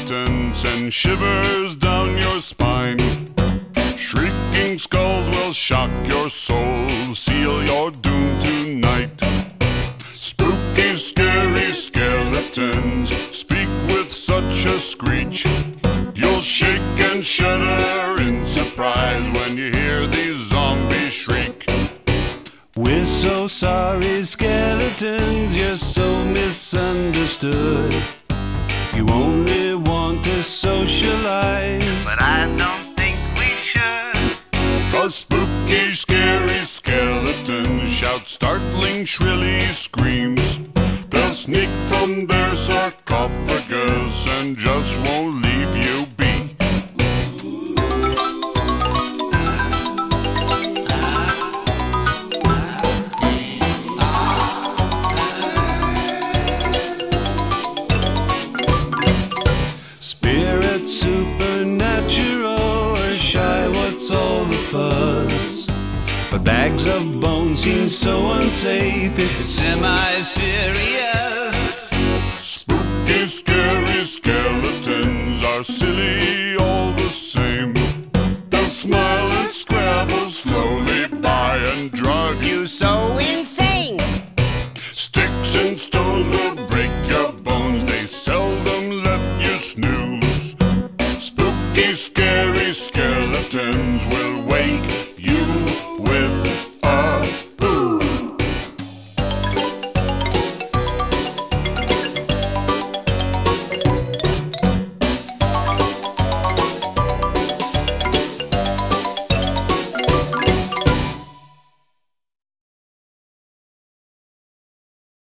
skeletons send shivers down your spine. Shrieking skulls will shock your soul, seal your doom tonight. Spooky, scary skeletons speak with such a screech. You'll shake and shudder in surprise when you hear these zombies shriek. We're so sorry, skeletons, you're so misunderstood. You only want to socialize, but I don't think we should. 'Cause spooky, scary skeletons shout startling, shrilly screams. They'll sneak from their sarcophagus and just won't leave you be. Spirit supernatural or shy, what's all the fuss? But bags of bones seem so unsafe, it's semi-serious. Spooky, scary skeletons are silly all the same. They'll smile and scrabble slowly by and drug you So insane! Sticks and stones will break your bones, they seldom let you snooze. Spooky, scary skeletons will wake